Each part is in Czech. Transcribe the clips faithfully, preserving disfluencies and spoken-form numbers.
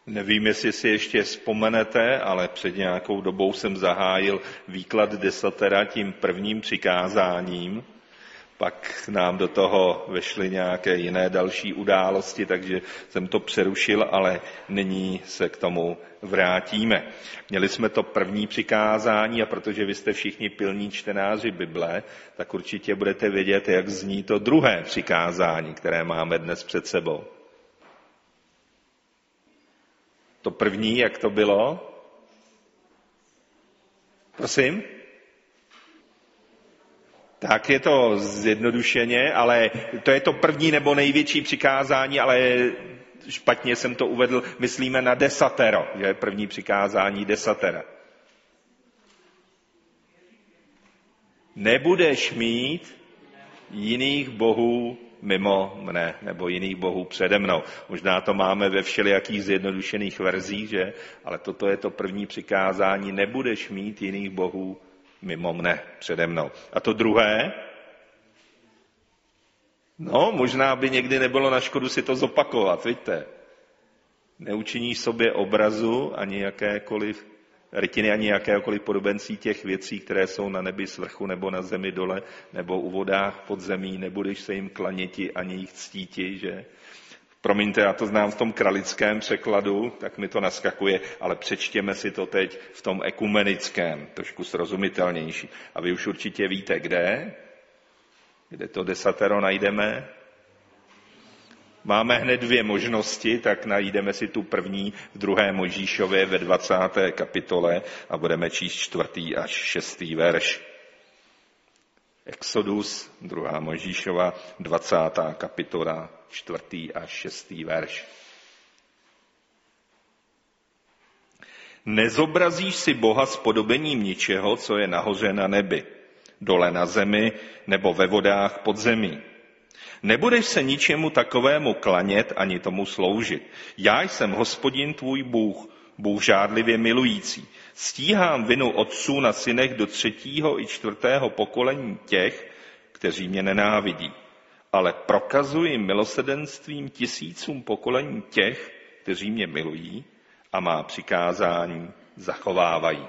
Nevím, jestli si ještě vzpomenete, ale před nějakou dobou jsem zahájil výklad desatera tím prvním přikázáním. Pak nám do toho vešly nějaké jiné další události, takže jsem to přerušil, ale nyní se k tomu vrátíme. Měli jsme to první přikázání a protože vy jste všichni pilní čtenáři Bible, tak určitě budete vědět, jak zní to druhé přikázání, které máme dnes před sebou. To první, jak to bylo? Prosím? Tak je to zjednodušeně, ale to je to první nebo největší přikázání, ale špatně jsem to uvedl, myslíme na desatero, že je první přikázání desatera. Nebudeš mít jiných bohů mimo mne, nebo jiných bohů přede mnou. Možná to máme ve všelijakých zjednodušených verzích, že? Ale toto je to první přikázání, nebudeš mít jiných bohů mimo mne, přede mnou. A to druhé? No, možná by někdy nebylo na škodu si to zopakovat, vidíte? Neučiníš sobě obrazu ani jakékoliv rytiny, ani jakékoliv podobenství těch věcí, které jsou na nebi svrchu nebo na zemi dole, nebo u vodách pod zemí, nebudeš se jim klaněti ani jich ctíti, že? Promiňte, já to znám v tom kralickém překladu, tak mi to naskakuje, ale přečtěme si to teď v tom ekumenickém, trošku srozumitelnější. A vy už určitě víte, kde? Kde to desatero najdeme? Máme hned dvě možnosti, tak najdeme si tu první v druhé Mojžíšově ve dvacáté kapitole a budeme číst čtvrtý až šestý verš. Exodus, druhá Mojžíšova, dvacátá kapitola, čtvrtý až šestý verš. Nezobrazíš si Boha s podobením ničeho, co je nahoře na nebi, dole na zemi nebo ve vodách pod zemí. Nebudeš se ničemu takovému klanět ani tomu sloužit. Já jsem Hospodin tvůj Bůh, Bůh žádlivě milující. Stíhám vinu otců na synech do třetího i čtvrtého pokolení těch, kteří mě nenávidí. Ale prokazuji milosrdenstvím tisícům pokolení těch, kteří mě milují a má přikázání zachovávají.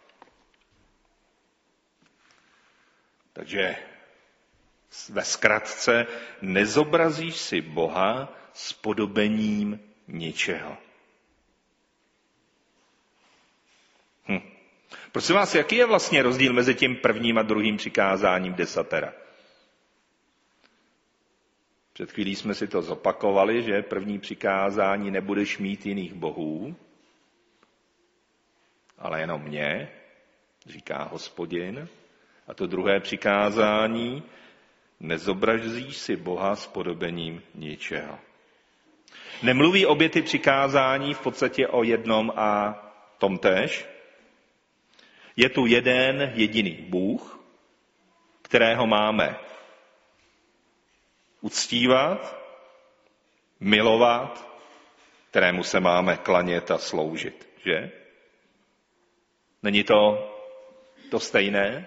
Takže ve zkratce, nezobrazíš si Boha s podobením ničeho. Hm. Prosím vás, jaký je vlastně rozdíl mezi tím prvním a druhým přikázáním desatera? Před chvílí jsme si to zopakovali, že první přikázání nebudeš mít jiných bohů, ale jenom mě, říká Hospodin. A to druhé přikázání, nezobrazíš si Boha s podobením ničeho. Nemluví obě ty přikázání v podstatě o jednom a tomtéž. Je tu jeden jediný Bůh, kterého máme uctívat, milovat, kterému se máme klanět a sloužit, že? Není to to stejné?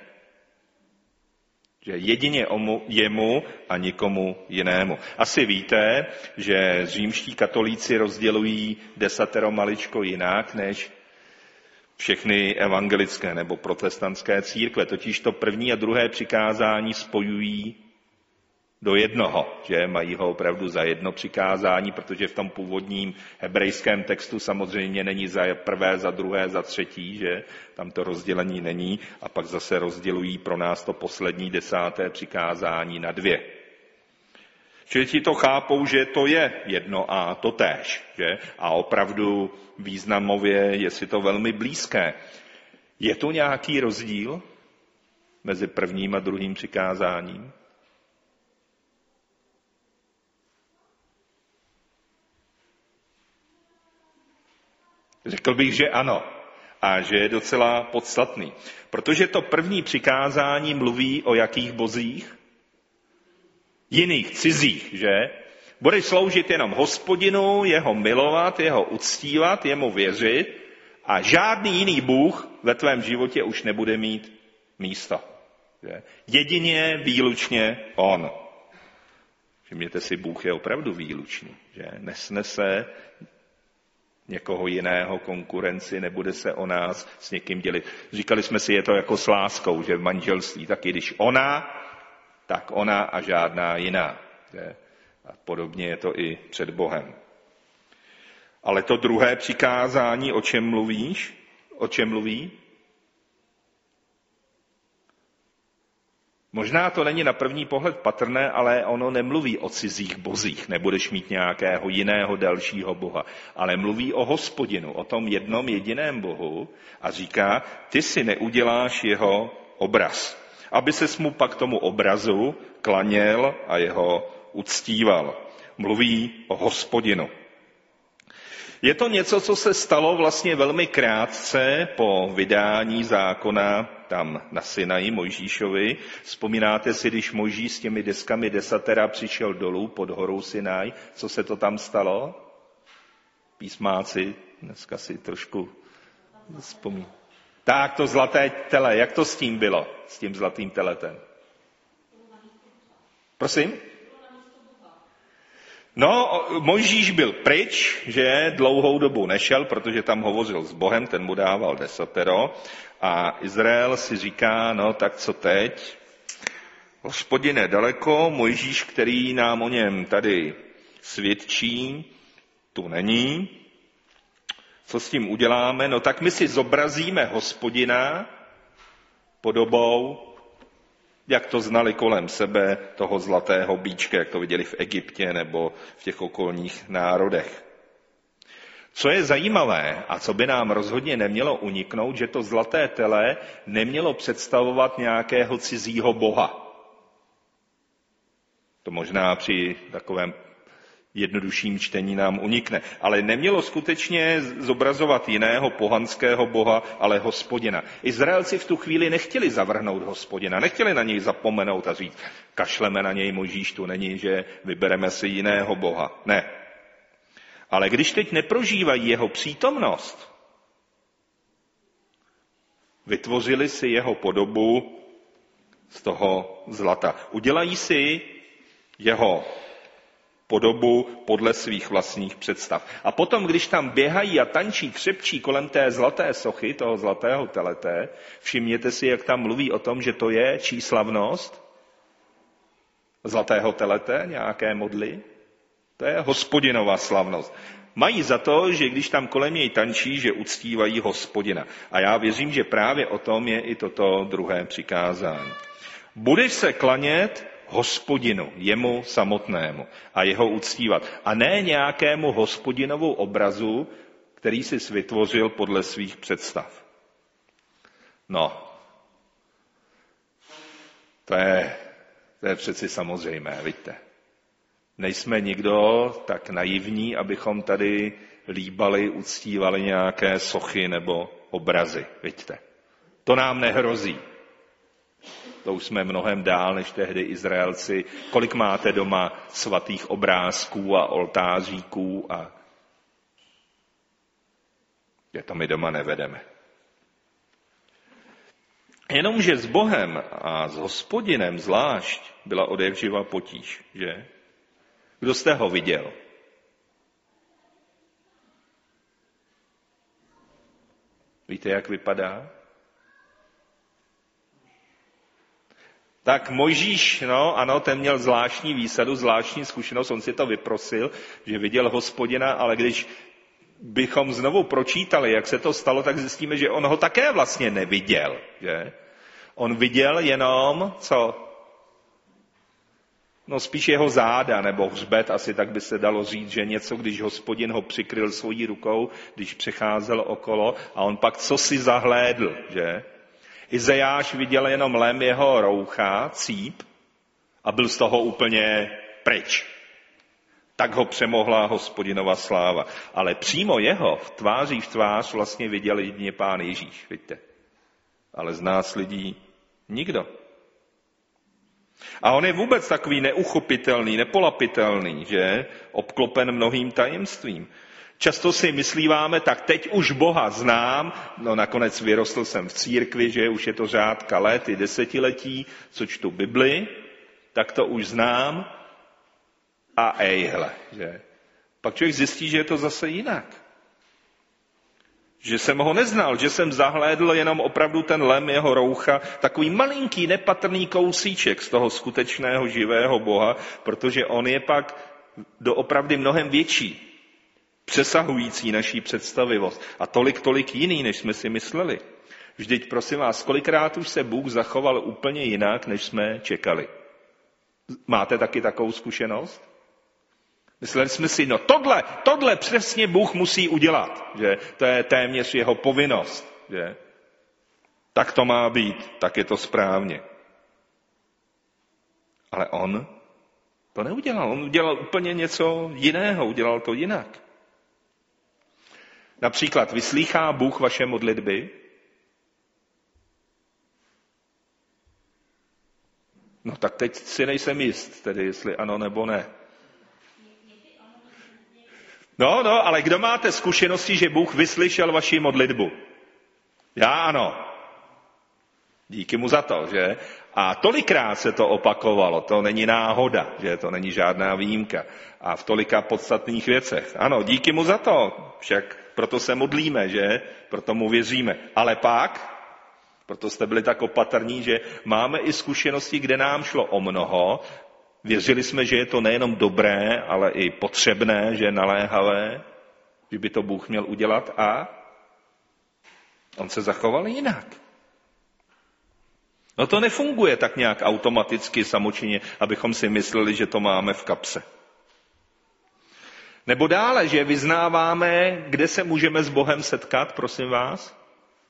Že jedině jemu a nikomu jinému. Asi víte, že římští katolíci rozdělují desatero maličko jinak než všechny evangelické nebo protestantské církve. Totiž to první a druhé přikázání spojují do jednoho, že mají ho opravdu za jedno přikázání, protože v tom původním hebrejském textu samozřejmě není za prvé, za druhé, za třetí, že tam to rozdělení není a pak zase rozdělují pro nás to poslední desáté přikázání na dvě. Čili ti to chápou, že to je jedno a to též, že? A opravdu významově je si to velmi blízké. Je tu nějaký rozdíl mezi prvním a druhým přikázáním? Řekl bych, že ano. A že je docela podstatný. Protože to první přikázání mluví o jakých bozích? Jiných, cizích, že? Budeš sloužit jenom Hospodinu, jeho milovat, jeho uctívat, jemu věřit a žádný jiný Bůh ve tvém životě už nebude mít místo. Že? Jedině, výlučně on. Všimněte si, Bůh je opravdu výlučný, že? Nesnese někoho jiného konkurenci, nebude se o nás s někým dělit. Říkali jsme si, je to jako s láskou, že v manželství, taky když ona, tak ona a žádná jiná. Že? A podobně je to i před Bohem. Ale to druhé přikázání, o čem mluvíš? O čem mluví? Možná to není na první pohled patrné, ale ono nemluví o cizích bozích, nebudeš mít nějakého jiného dalšího boha, ale mluví o Hospodinu, o tom jednom jediném Bohu a říká, ty si neuděláš jeho obraz, aby ses mu pak tomu obrazu klaněl a jeho uctíval. Mluví o Hospodinu. Je to něco, co se stalo vlastně velmi krátce po vydání zákona tam na Sinaji Mojžíšovi. Vzpomínáte si, když Mojžíš s těmi deskami desatera přišel dolů pod horou Sinaj, co se to tam stalo? Písmáci, dneska si trošku vzpomínají. Tak, to zlaté tele, jak to s tím bylo, s tím zlatým teletem? Prosím? No, Mojžíš byl pryč, že dlouhou dobu nešel, protože tam hovořil s Bohem, ten mu dával desatero a Izrael si říká, no tak co teď? Hospodin je daleko, Mojžíš, který nám o něm tady svědčí, tu není. Co s tím uděláme? No tak my si zobrazíme Hospodina podobou, jak to znali kolem sebe, toho zlatého býčka, jak to viděli v Egyptě nebo v těch okolních národech. Co je zajímavé a co by nám rozhodně nemělo uniknout, že to zlaté tele nemělo představovat nějakého cizího boha. To možná při takovém jednodušším čtení nám unikne. Ale nemělo skutečně zobrazovat jiného pohanského boha, ale Hospodina. Izraelci v tu chvíli nechtěli zavrhnout Hospodina, nechtěli na něj zapomenout a říct, kašleme na něj, Mojžíš tu není, že vybereme si jiného boha. Ne. Ale když teď neprožívají jeho přítomnost, vytvořili si jeho podobu z toho zlata. Udělají si jeho podobu podle svých vlastních představ. A potom, když tam běhají a tančí, křepčí kolem té zlaté sochy, toho zlatého telete, všimněte si, jak tam mluví o tom, že to je čí slavnost? Zlatého telete, nějaké modly? To je Hospodinova slavnost. Mají za to, že když tam kolem něj tančí, že uctívají Hospodina. A já věřím, že právě o tom je i toto druhé přikázání. Budeš se klanět Hospodinu, jemu samotnému a jeho uctívat. A ne nějakému Hospodinovou obrazu, který si vytvořil podle svých představ. No, to je, to je přeci samozřejmé, vidíte. Nejsme nikdo tak naivní, abychom tady líbali, uctívali nějaké sochy nebo obrazy, vidíte. To nám nehrozí. To už jsme mnohem dál než tehdy Izraelci. Kolik máte doma svatých obrázků a oltáříků a je to my doma nevedeme. Jenomže s Bohem a s Hospodinem zvlášť byla odjakživa potíž, že? Kdo jste ho viděl? Víte, jak vypadá? Tak Mojžíš, no ano, ten měl zvláštní výsadu, zvláštní zkušenost, on si to vyprosil, že viděl Hospodina, ale když bychom znovu pročítali, jak se to stalo, tak zjistíme, že on ho také vlastně neviděl. Že? On viděl jenom, co? No spíš jeho záda nebo hřbet, asi tak by se dalo říct, že něco, když Hospodin ho přikryl svojí rukou, když přecházel okolo a on pak co si zahlédl, že? Izajáš viděl jenom lem jeho roucha, cíp, a byl z toho úplně pryč. Tak ho přemohla Hospodinova sláva. Ale přímo jeho v tváří v tvář vlastně viděl jedině Pán Ježíš, vidíte. Ale z nás lidí nikdo. A on je vůbec takový neuchopitelný, nepolapitelný, že? Obklopen mnohým tajemstvím. Často si myslíváme, tak teď už Boha znám, no nakonec vyrostl jsem v církvi, že už je to řádka let, i desetiletí, co čtu Bibli, tak to už znám a ejhle, že? Pak člověk zjistí, že je to zase jinak. Že jsem ho neznal, že jsem zahlédl jenom opravdu ten lem jeho roucha, takový malinký, nepatrný kousíček z toho skutečného živého Boha, protože on je pak doopravdy mnohem větší, přesahující naší představivost a tolik, tolik jiný, než jsme si mysleli. Vždyť, prosím vás, kolikrát už se Bůh zachoval úplně jinak, než jsme čekali. Máte taky takovou zkušenost? Mysleli jsme si, no tohle, tohle přesně Bůh musí udělat, že to je téměř jeho povinnost, že tak to má být, tak je to správně. Ale on to neudělal, on udělal úplně něco jiného, udělal to jinak. Například, vyslýchá Bůh vaše modlitby? No tak teď si nejsem jist, tedy jestli ano nebo ne. No, no, ale kdo máte zkušenosti, že Bůh vyslyšel vaši modlitbu? Já ano. Díky mu za to, že? A tolikrát se to opakovalo, to není náhoda, že to není žádná výjimka. A v tolika podstatných věcech. Ano, díky mu za to, však proto se modlíme, že? Proto mu věříme. Ale pak, proto jste byli tak opatrní, že máme i zkušenosti, kde nám šlo o mnoho. Věřili jsme, že je to nejenom dobré, ale i potřebné, že je naléhavé, že by to Bůh měl udělat a on se zachoval jinak. No to nefunguje tak nějak automaticky, samočinně, abychom si mysleli, že to máme v kapse. Nebo dále, že vyznáváme, kde se můžeme s Bohem setkat, prosím vás.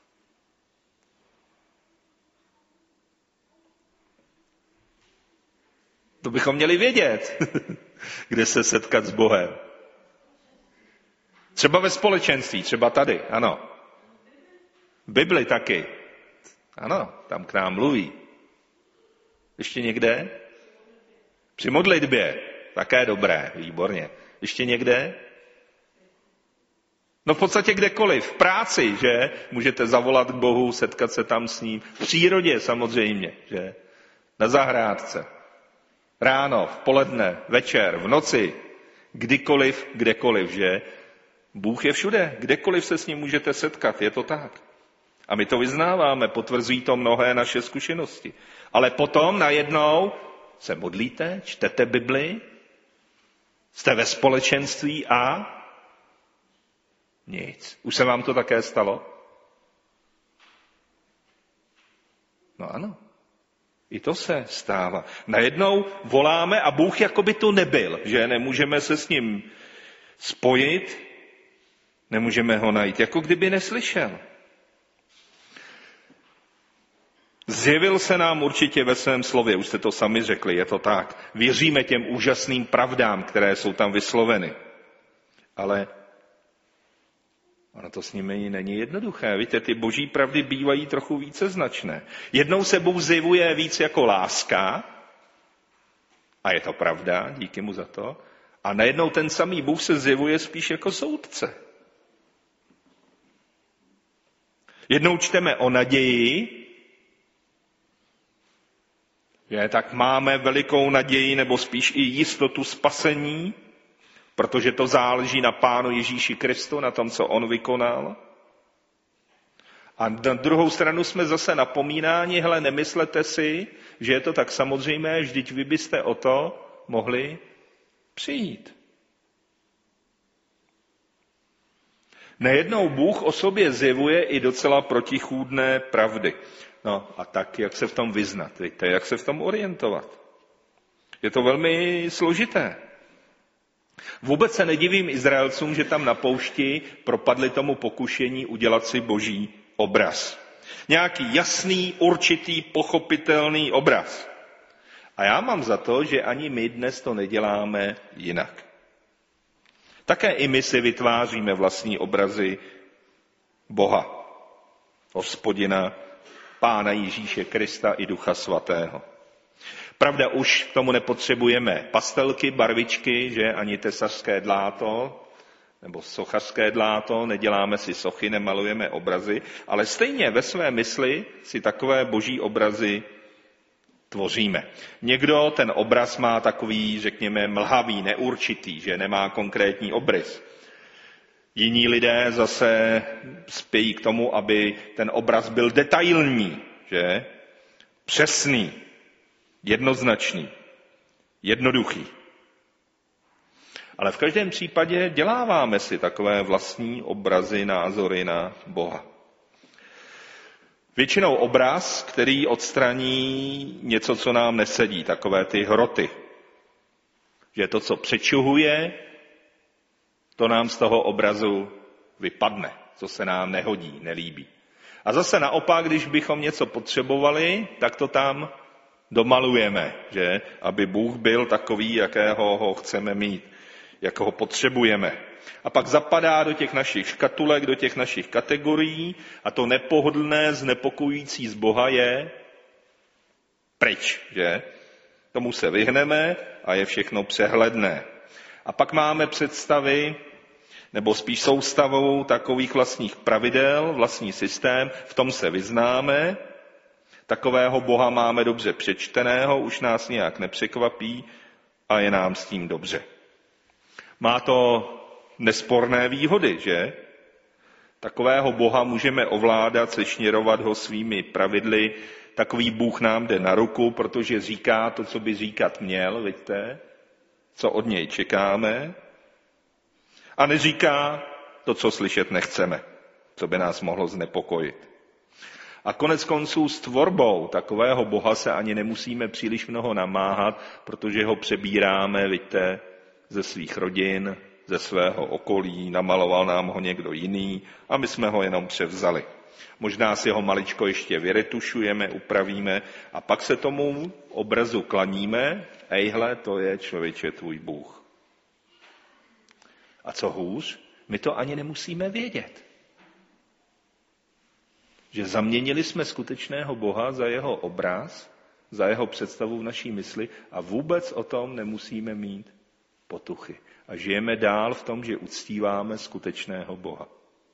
To bychom měli vědět, kde se setkat s Bohem. Třeba ve společenství, třeba tady, ano. V Bibli taky. Ano, tam k nám mluví. Ještě někde? Při modlitbě. Také dobré, výborně. Ještě někde? No v podstatě kdekoliv. V práci, že? Můžete zavolat k Bohu, setkat se tam s ním. V přírodě samozřejmě, že? Na zahrádce. Ráno, v poledne, večer, v noci. Kdykoliv, kdekoliv, že? Bůh je všude. Kdekoliv se s ním můžete setkat. Je to tak. A my to vyznáváme, potvrzují to mnohé naše zkušenosti. Ale potom najednou se modlíte, čtete Bibli, jste ve společenství a nic. Už se vám to také stalo? No ano. I to se stává. Najednou voláme a Bůh jako by tu nebyl, že nemůžeme se s ním spojit, nemůžeme ho najít, jako kdyby neslyšel. Zjevil se nám určitě ve svém slově, už jste to sami řekli, je to tak. Věříme těm úžasným pravdám, které jsou tam vysloveny. Ale ono to s nimi není jednoduché. Víte, ty boží pravdy bývají trochu víceznačné. Jednou se Bůh zjevuje víc jako láska, a je to pravda, díky mu za to, a najednou ten samý Bůh se zjevuje spíš jako soudce. Jednou čteme o naději, že tak máme velikou naději, nebo spíš i jistotu spasení, protože to záleží na Pánu Ježíši Kristu, na tom, co on vykonal. A na druhou stranu jsme zase napomínáni, hele, nemyslete si, že je to tak samozřejmé, vždyť vy byste o to mohli přijít. Nejednou Bůh o sobě zjevuje i docela protichůdné pravdy. No a tak, jak se v tom vyznat, víte, jak se v tom orientovat. Je to velmi složité. Vůbec se nedivím Izraelcům, že tam na poušti propadli tomu pokušení udělat si boží obraz. Nějaký jasný, určitý, pochopitelný obraz. A já mám za to, že ani my dnes to neděláme jinak. Také i my si vytváříme vlastní obrazy Boha, Hospodina, Pána Ježíše Krista i Ducha Svatého. Pravda, už k tomu nepotřebujeme pastelky, barvičky, že ani tesařské dláto, nebo sochařské dláto, neděláme si sochy, nemalujeme obrazy, ale stejně ve své mysli si takové boží obrazy tvoříme. Někdo ten obraz má takový, řekněme, mlhavý, neurčitý, že nemá konkrétní obrys. Jiní lidé zase spějí k tomu, aby ten obraz byl detailní, že? Přesný, jednoznačný, jednoduchý. Ale v každém případě děláváme si takové vlastní obrazy, názory na Boha. Většinou obraz, který odstraní něco, co nám nesedí, takové ty hroty. Že to, co přečuhuje, to nám z toho obrazu vypadne, co se nám nehodí, nelíbí. A zase naopak, když bychom něco potřebovali, tak to tam domalujeme, že? Aby Bůh byl takový, jakého ho chceme mít, jak ho potřebujeme. A pak zapadá do těch našich škatulek, do těch našich kategorií a to nepohodlné, znepokojující z Boha je pryč, že? Tomu se vyhneme a je všechno přehledné. A pak máme představy, nebo spíš soustavou takových vlastních pravidel, vlastní systém, v tom se vyznáme, takového Boha máme dobře přečteného, už nás nějak nepřekvapí a je nám s tím dobře. Má to nesporné výhody, že? Takového Boha můžeme ovládat, sešněrovat ho svými pravidly. Takový Bůh nám jde na ruku, protože říká to, co by říkat měl, vidíte? Co od něj čekáme. A neříká to, co slyšet nechceme, co by nás mohlo znepokojit. A konec konců s tvorbou takového Boha se ani nemusíme příliš mnoho namáhat, protože ho přebíráme, vidíte, ze svých rodin, ze svého okolí, namaloval nám ho někdo jiný a my jsme ho jenom převzali. Možná si ho maličko ještě vyretušujeme, upravíme a pak se tomu obrazu klaníme, ejhle, to je člověče tvůj Bůh. A co hůř, my to ani nemusíme vědět. Že zaměnili jsme skutečného Boha za jeho obraz, za jeho představu v naší mysli a vůbec o tom nemusíme mít potuchy. A žijeme dál v tom, že uctíváme skutečného Boha.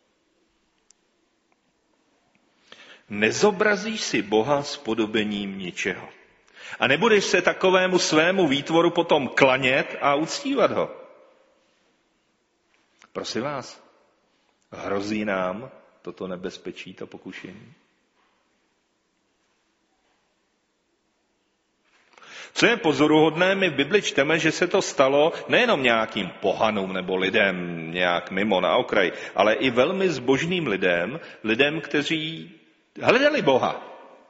Nezobrazíš si Boha s podobením ničeho. A nebudeš se takovému svému výtvoru potom klanět a uctívat ho. Prosím vás, hrozí nám toto nebezpečí, to pokušení? Co je pozoruhodné, my v Bibli čteme, že se to stalo nejenom nějakým pohanům nebo lidem nějak mimo na okraji, ale i velmi zbožným lidem, lidem, kteří hledali Boha,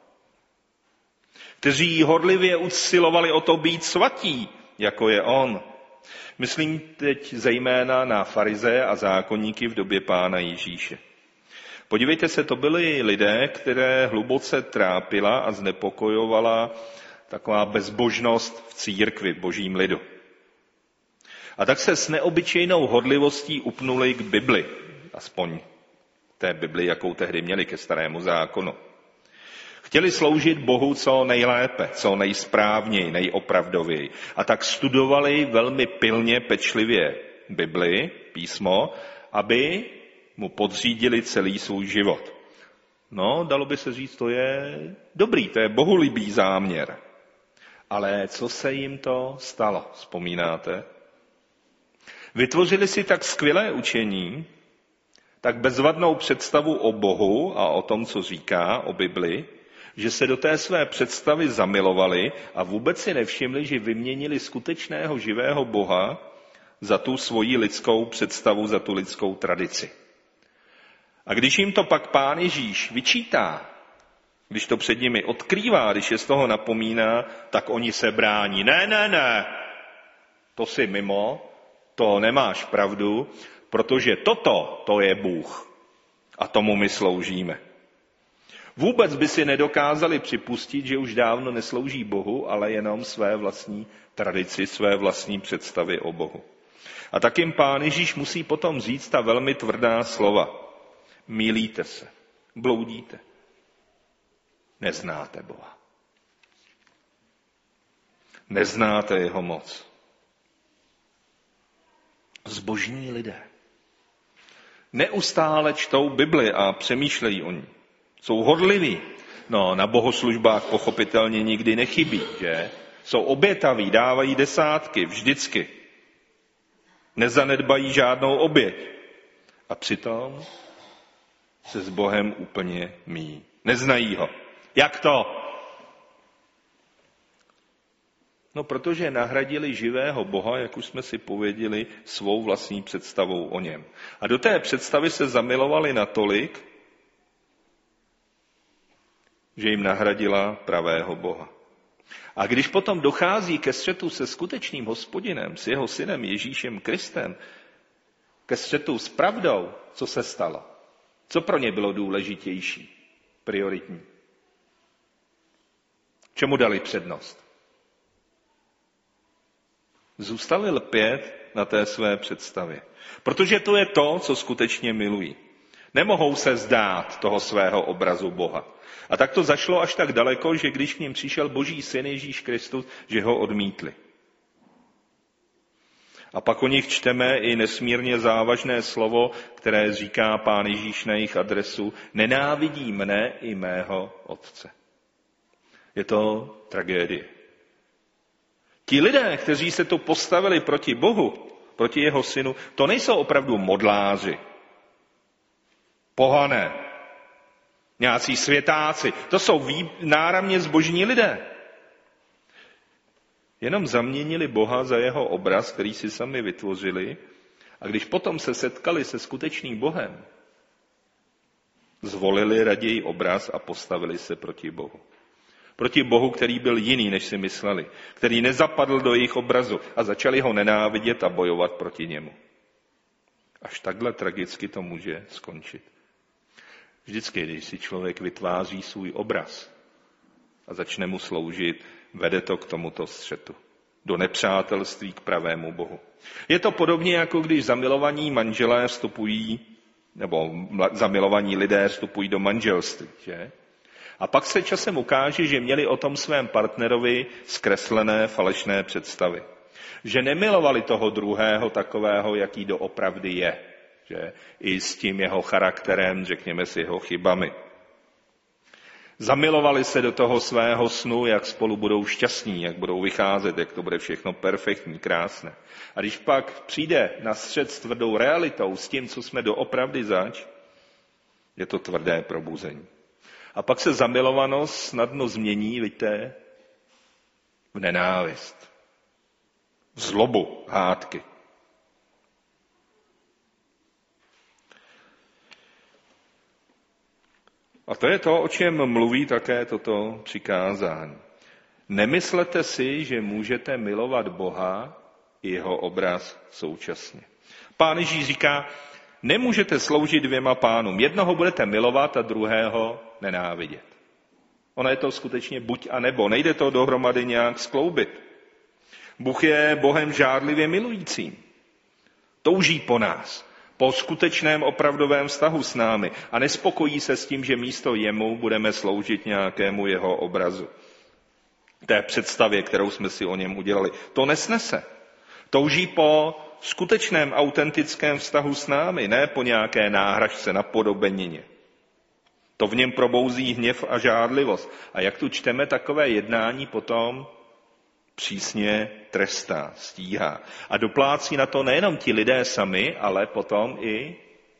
kteří horlivě usilovali o to být svatí, jako je on. Myslím teď zejména na farizeje a zákonníky v době Pána Ježíše. Podívejte se, to byli lidé, které hluboce trápila a znepokojovala taková bezbožnost v církvi, v božím lidu. A tak se s neobyčejnou horlivostí upnuli k Bibli, aspoň té Bibli, jakou tehdy měli ke Starému zákonu. Chtěli sloužit Bohu co nejlépe, co nejsprávněji, nejopravdověji. A tak studovali velmi pilně, pečlivě Bibli, písmo, aby mu podřídili celý svůj život. No, dalo by se říct, to je dobrý, to je bohulibý záměr. Ale co se jim to stalo, vzpomínáte? Vytvořili si tak skvělé učení, tak bezvadnou představu o Bohu a o tom, co říká o Bibli, že se do té své představy zamilovali a vůbec si nevšimli, že vyměnili skutečného živého Boha za tu svoji lidskou představu, za tu lidskou tradici. A když jim to pak Pán Ježíš vyčítá, když to před nimi odkrývá, když je z toho napomíná, tak oni se brání. Ne, ne, ne, to jsi mimo, to nemáš pravdu, protože toto, to je Bůh a tomu my sloužíme. Vůbec by si nedokázali připustit, že už dávno neslouží Bohu, ale jenom své vlastní tradici, své vlastní představy o Bohu. A tak jim Pán Ježíš musí potom říct ta velmi tvrdá slova. Mýlíte se, bloudíte, neznáte Boha. Neznáte jeho moc. Zbožní lidé neustále čtou Bibli a přemýšlejí o ní. Jsou horliví. No, na bohoslužbách pochopitelně nikdy nechybí, že? Jsou obětaví, dávají desátky, vždycky. Nezanedbají žádnou oběť. A přitom se s Bohem úplně míjí. Neznají ho. Jak to? No, protože nahradili živého Boha, jak už jsme si pověděli, svou vlastní představou o něm. A do té představy se zamilovali natolik, že jim nahradila pravého Boha. A když potom dochází ke střetu se skutečným Hospodinem, s jeho synem Ježíšem Kristem, ke střetu s pravdou, co se stalo? Co pro ně bylo důležitější, prioritní? Čemu dali přednost? Zůstali lpět na té své představě. Protože to je to, co skutečně milují. Nemohou se zdát toho svého obrazu Boha. A tak to zašlo až tak daleko, že když k nim přišel Boží syn Ježíš Kristus, že ho odmítli. A pak o nich čteme i nesmírně závažné slovo, které říká Pán Ježíš na jejich adresu: nenávidí mne i mého Otce. Je to tragédie. Ti lidé, kteří se tu postavili proti Bohu, proti jeho synu, to nejsou opravdu modláři, pohané, nějací světáci. To jsou náramně zbožní lidé. Jenom zaměnili Boha za jeho obraz, který si sami vytvořili, a když potom se setkali se skutečným Bohem, zvolili raději obraz a postavili se proti Bohu. Proti Bohu, který byl jiný, než si mysleli, který nezapadl do jejich obrazu a začali ho nenávidět a bojovat proti němu. Až takhle tragicky to může skončit. Vždycky, když si člověk vytváří svůj obraz a začne mu sloužit, vede to k tomuto střetu. Do nepřátelství k pravému Bohu. Je to podobně, jako když zamilovaní manželé vstupují, nebo zamilovaní lidé vstupují do manželství, že? A pak se časem ukáže, že měli o tom svém partnerovi zkreslené falešné představy. Že nemilovali toho druhého takového, jaký doopravdy je. Že? I s tím jeho charakterem, řekněme si, jeho chybami. Zamilovali se do toho svého snu, jak spolu budou šťastní, jak budou vycházet, jak to bude všechno perfektní, krásné. A když pak přijde na střet s tvrdou realitou, s tím, co jsme doopravdy zač, je to tvrdé probuzení. A pak se zamilovanost snadno změní, vidíte, v nenávist, v zlobu, hádky. A to je to, o čem mluví také toto přikázání. Nemyslete si, že můžete milovat Boha i jeho obraz současně. Pán Ježíš říká, nemůžete sloužit dvěma pánům. Jednoho budete milovat a druhého nenávidět. Ono je to skutečně buď a nebo. Nejde to dohromady nějak skloubit. Bůh je Bohem žárlivě milujícím. Touží po nás. Po skutečném opravdovém vztahu s námi a nespokojí se s tím, že místo jemu budeme sloužit nějakému jeho obrazu. Té představě, kterou jsme si o něm udělali. To nesnese. Touží po skutečném autentickém vztahu s námi, ne po nějaké náhražce, napodobenině. To v něm probouzí hněv a žádlivost. A jak tu čteme, takové jednání potom přísně trestá, stíhá. A doplácí na to nejenom ti lidé sami, ale potom i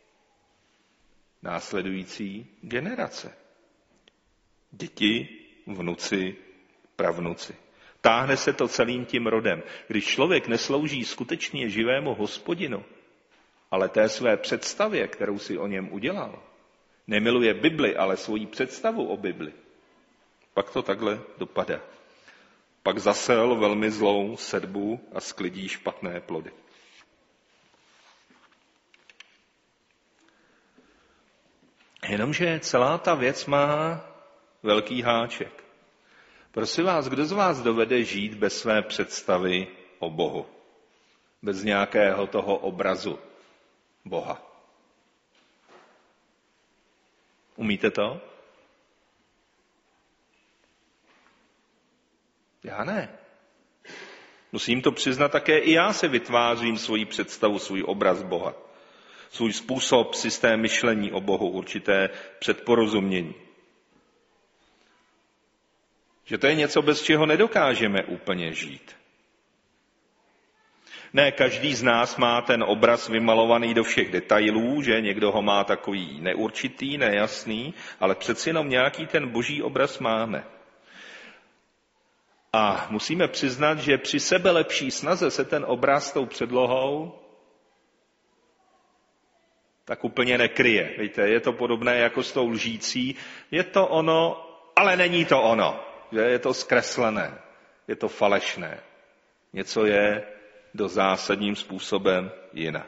následující generace. Děti, vnuci, pravnuci. Táhne se to celým tím rodem. Když člověk neslouží skutečně živému Hospodinu, ale té své představě, kterou si o něm udělal, nemiluje Bibli, ale svoji představu o Bibli, pak to takhle dopadá. Pak zasel velmi zlou sedbu a sklidí špatné plody. Jenomže celá ta věc má velký háček. Prosím vás, kdo z vás dovede žít bez své představy o Bohu? Bez nějakého toho obrazu Boha? Umíte to? Já ne. Musím to přiznat, také i já se vytvářím svoji představu, svůj obraz Boha. Svůj způsob, systém myšlení o Bohu, určité předporozumění. Že to je něco, bez čeho nedokážeme úplně žít. Ne každý z nás má ten obraz vymalovaný do všech detailů, že někdo ho má takový neurčitý, nejasný, ale přeci jenom nějaký ten boží obraz máme. A musíme přiznat, že při sebelepší snaze se ten obraz s tou předlohou tak úplně nekryje. Víte, je to podobné jako s tou lžící. Je to ono, ale není to ono. Že je to zkreslené, je to falešné. Něco je do zásadním způsobem jinak.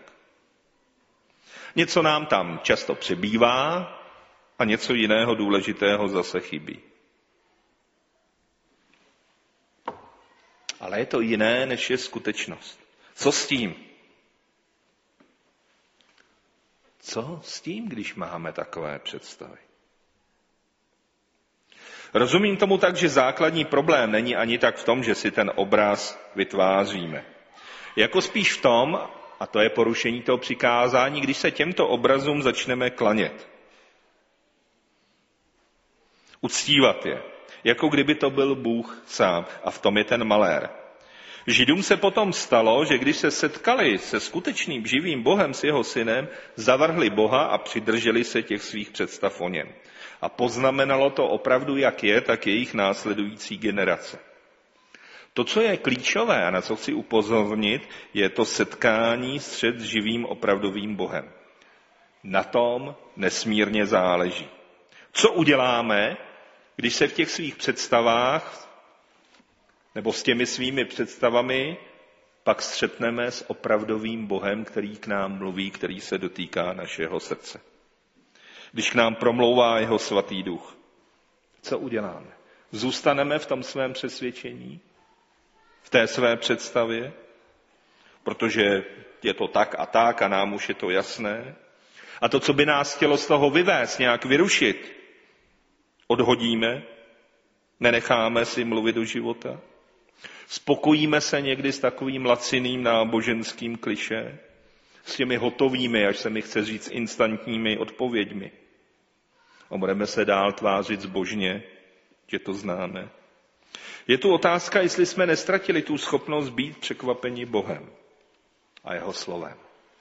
Něco nám tam často přibývá a něco jiného důležitého zase chybí. Ale je to jiné, než je skutečnost. Co s tím? Co s tím, když máme takové představy? Rozumím tomu tak, že základní problém není ani tak v tom, že si ten obraz vytváříme. Jako spíš v tom, a to je porušení toho přikázání, když se těmto obrazům začneme klanět. Uctívat je, jako kdyby to byl Bůh sám. A v tom je ten malér. Židům se potom stalo, že když se setkali se skutečným živým Bohem s jeho synem, zavrhli Boha a přidrželi se těch svých představ o něm. A poznamenalo to opravdu, jak je, tak jejich následující generace. To, co je klíčové a na co chci upozornit, je to setkání střed s živým opravdovým Bohem. Na tom nesmírně záleží. Co uděláme, když se v těch svých představách nebo s těmi svými představami pak střetneme s opravdovým Bohem, který k nám mluví, který se dotýká našeho srdce? Když k nám promlouvá jeho svatý duch, co uděláme? Zůstaneme v tom svém přesvědčení? V té své představě? Protože je to tak a tak a nám už je to jasné? A to, co by nás chtělo z toho vyvést, nějak vyrušit, odhodíme? Nenecháme si mluvit do života? Spokojíme se někdy s takovým laciným náboženským klišé? S těmi hotovými, až se mi chce říct, instantními odpověďmi? A budeme se dál tvářit zbožně, že to známe? Je tu otázka, jestli jsme nestratili tu schopnost být překvapeni Bohem a jeho slovem.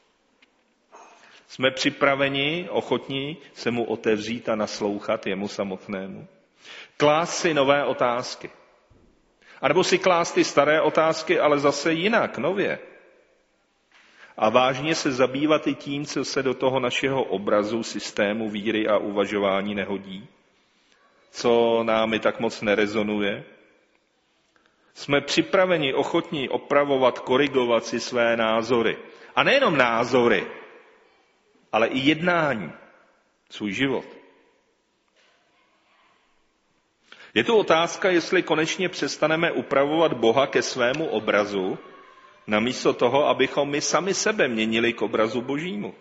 Jsme připraveni, ochotní se mu otevřít a naslouchat jemu samotnému? Klást si nové otázky. A nebo si klást ty staré otázky, ale zase jinak, nově. A vážně se zabývat i tím, co se do toho našeho obrazu, systému víry a uvažování nehodí. Co námi tak moc nerezonuje. Jsme připraveni, ochotní opravovat, korigovat si své názory. A nejenom názory, ale i jednání, svůj život. Je tu otázka, jestli konečně přestaneme upravovat Boha ke svému obrazu, namísto toho, abychom my sami sebe měnili k obrazu Božímu.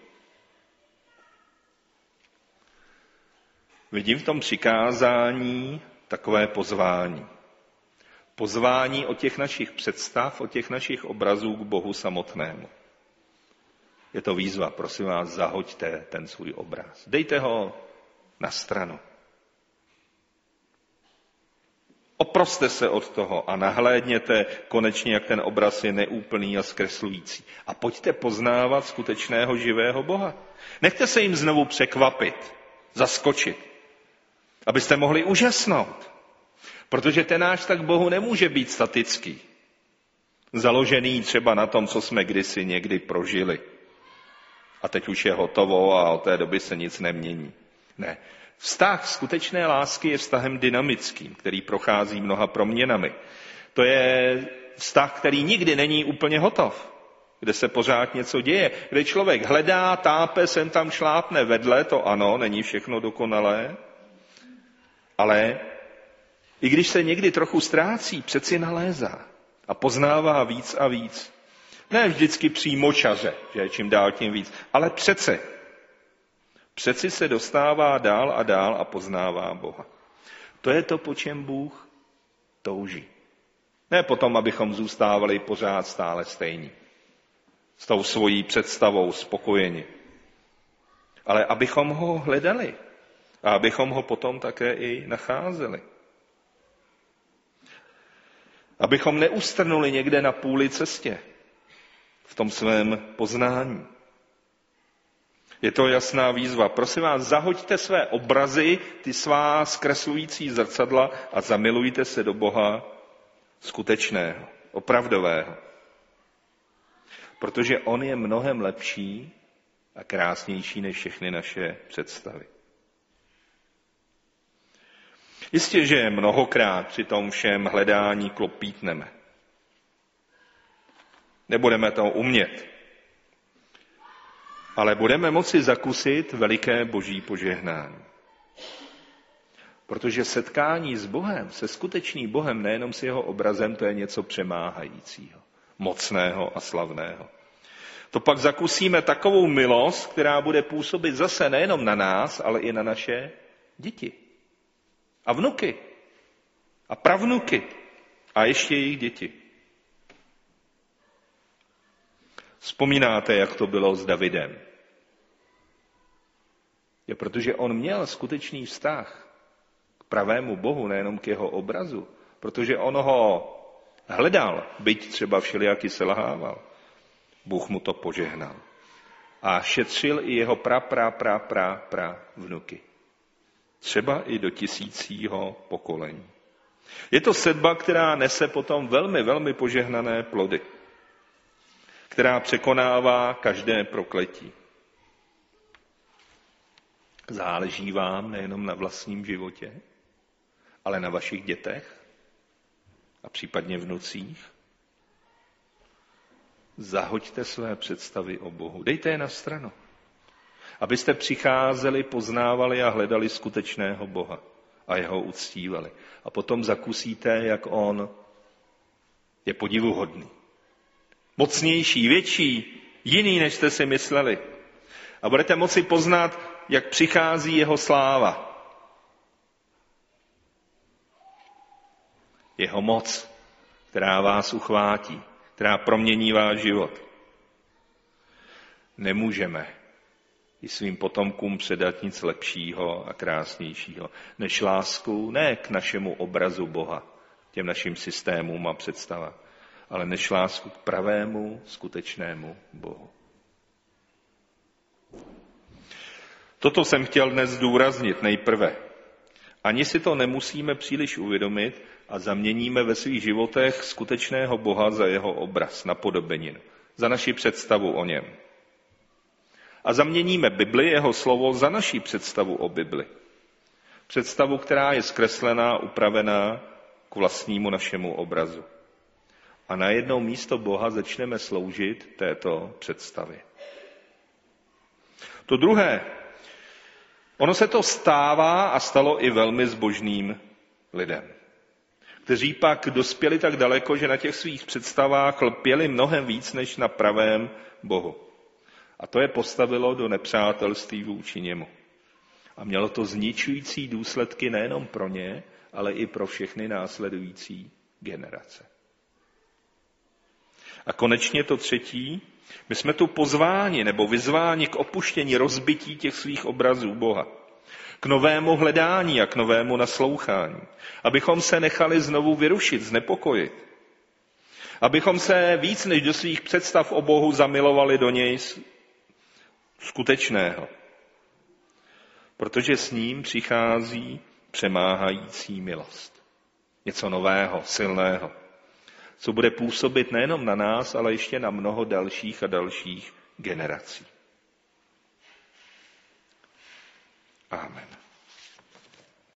Vidím v tom přikázání takové pozvání. Pozvání od těch našich představ, od těch našich obrazů k Bohu samotnému. Je to výzva, prosím vás, zahoďte ten svůj obraz. Dejte ho na stranu. Oproste se od toho a nahlédněte konečně, jak ten obraz je neúplný a zkreslující. A pojďte poznávat skutečného živého Boha. Nechte se jim znovu překvapit, zaskočit, abyste mohli úžasnout. Protože ten náš tak Bohu nemůže být statický. Založený třeba na tom, co jsme kdysi někdy prožili. A teď už je hotovo a od té doby se nic nemění. Ne. Vztah skutečné lásky je vztahem dynamickým, který prochází mnoha proměnami. To je vztah, který nikdy není úplně hotov, kde se pořád něco děje, kde člověk hledá, tápe, sem tam šlápne vedle, to ano, není všechno dokonalé, ale i když se někdy trochu ztrácí, přeci nalézá a poznává víc a víc. Ne vždycky přímočaře, že čím dál tím víc, ale přece. Přeci se dostává dál a dál a poznává Boha. To je to, po čem Bůh touží. Ne potom, abychom zůstávali pořád stále stejní. S tou svojí představou spokojeni. Ale abychom ho hledali. A abychom ho potom také i nacházeli. Abychom neustrnuli někde na půli cestě. v tom svém poznání. Je to jasná výzva. Prosím vás, zahoďte své obrazy, ty svá zkreslující zrcadla a zamilujte se do Boha skutečného, opravdového. Protože on je mnohem lepší a krásnější než všechny naše představy. Jistě, že mnohokrát při tom všem hledání klopítneme. Nebudeme to umět. Ale budeme moci zakusit veliké boží požehnání. Protože setkání s Bohem, se skutečným Bohem, nejenom s jeho obrazem, to je něco přemáhajícího, mocného a slavného. To pak zakusíme takovou milost, která bude působit zase nejenom na nás, ale i na naše děti. A vnuky. A pravnuky. A ještě jejich děti. Vzpomínáte, jak to bylo s Davidem. Je protože on měl skutečný vztah k pravému Bohu, nejenom k jeho obrazu. Protože on ho hledal, byť třeba všelijaký selhával. Bůh mu to požehnal. A šetřil i jeho pra, pra, pra, pra, pra vnuky. Třeba i do tisícího pokolení. Je to sedba, která nese potom velmi, velmi požehnané plody, která překonává každé prokletí. Záleží vám nejenom na vlastním životě, ale na vašich dětech a případně vnucích. Zahoďte své představy o Bohu. Dejte je na stranu. Abyste přicházeli, poznávali a hledali skutečného Boha a jeho uctívali. A potom zakusíte, jak on je podivuhodný. Mocnější, větší, jiný, než jste si mysleli. A budete moci poznat, jak přichází jeho sláva. Jeho moc, která vás uchvátí, která promění váš život. Nemůžeme i svým potomkům předat nic lepšího a krásnějšího, než lásku ne k našemu obrazu Boha, těm našim systémům a představám, ale než lásku k pravému, skutečnému Bohu. Toto jsem chtěl dnes zdůraznit nejprve. Ani si to nemusíme příliš uvědomit a zaměníme ve svých životech skutečného Boha za jeho obraz, napodobeninu, za naši představu o něm. A zaměníme Bibli, jeho slovo, za naši představu o Bibli. Představu, která je zkreslená, upravená k vlastnímu našemu obrazu. A najednou místo Boha začneme sloužit této představě. To druhé, ono se to stává a stalo i velmi zbožným lidem, kteří pak dospěli tak daleko, že na těch svých představách lpěli mnohem víc než na pravém Bohu. A to je postavilo do nepřátelství vůči němu. A mělo to zničující důsledky nejenom pro ně, ale i pro všechny následující generace. A konečně to třetí, my jsme tu pozváni nebo vyzváni k opuštění, rozbití těch svých obrazů Boha, k novému hledání a k novému naslouchání, abychom se nechali znovu vyrušit, znepokojit, abychom se víc než do svých představ o Bohu zamilovali do něj skutečného, protože s ním přichází přemáhající milost. Něco nového, silného, co bude působit nejenom na nás, ale ještě na mnoho dalších a dalších generací. Amen.